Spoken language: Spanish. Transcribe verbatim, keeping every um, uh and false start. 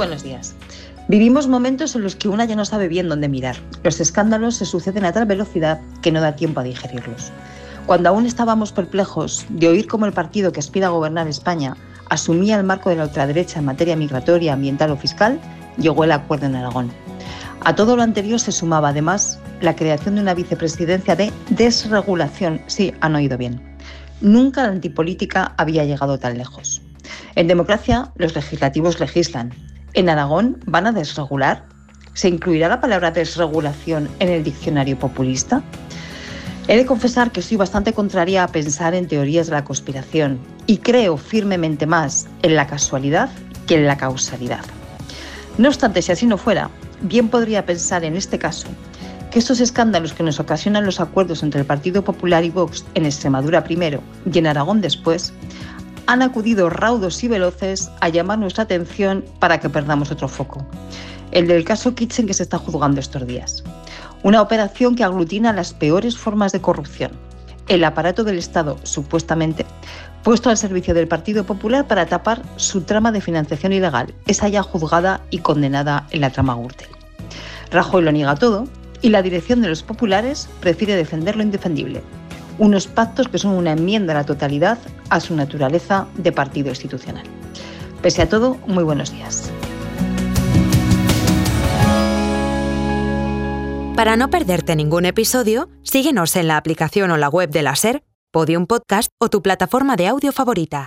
buenos días. Vivimos momentos en los que una ya no sabe bien dónde mirar. Los escándalos se suceden a tal velocidad que no da tiempo a digerirlos. Cuando aún estábamos perplejos de oír cómo el partido que aspira a gobernar España asumía el marco de la ultraderecha en materia migratoria, ambiental o fiscal, llegó el acuerdo en Aragón. A todo lo anterior se sumaba, además, la creación de una vicepresidencia de desregulación. Sí, han oído bien. Nunca la antipolítica había llegado tan lejos. En democracia, los legislativos legislan. ¿En Aragón van a desregular? ¿Se incluirá la palabra desregulación en el diccionario populista? He de confesar que soy bastante contraria a pensar en teorías de la conspiración y creo firmemente más en la casualidad que en la causalidad. No obstante, si así no fuera, bien podría pensar en este caso que estos escándalos que nos ocasionan los acuerdos entre el Partido Popular y Vox en Extremadura primero y en Aragón después han acudido raudos y veloces a llamar nuestra atención para que perdamos otro foco, el del caso Kitchen que se está juzgando estos días. Una operación que aglutina las peores formas de corrupción, el aparato del Estado, supuestamente, puesto al servicio del Partido Popular para tapar su trama de financiación ilegal, esa ya juzgada y condenada en la trama Gürtel. Rajoy lo niega todo y la dirección de los populares prefiere defender lo indefendible. Unos pactos que son una enmienda a la totalidad a su naturaleza de partido institucional. Pese a todo, muy buenos días. Para no perderte ningún episodio, síguenos en la aplicación o la web de la SER, Podium Podcast o tu plataforma de audio favorita.